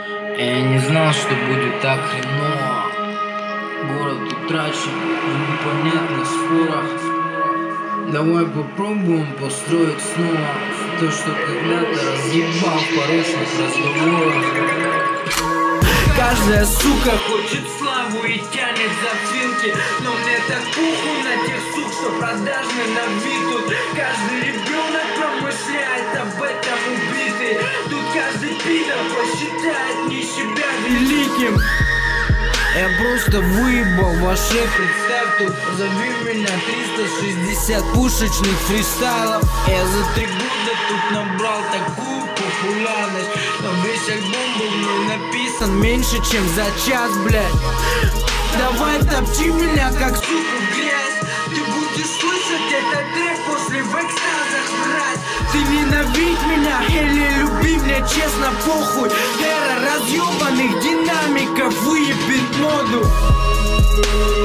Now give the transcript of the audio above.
Я не знал, что будет так хреново. Город утрачен в непонятных спорах. Давай попробуем построить снова то, что когда-то разъебал в порочных разговорах. Каждая сука хочет славу и тянет за свилки, но мне так похуй на тех сук, что продажны на вид. Тут каждый ребенок промышляет об этом убитый. Тут каждый пидор посчитает не себя великим. Я просто выебал ваш шеф, представь, тут зови меня 360 пушечных фристайлов. Я за 3 года тут набрал такую популярность, но весь альбом был мной написан меньше, чем за час, блядь. Давай топчи меня, как суку в грязь. Ты будешь слышать этот трек после в экстазах врать. Ты ненавидь меня или люби, мне честно похуй. Эра разъебанных динамиков выебет моду.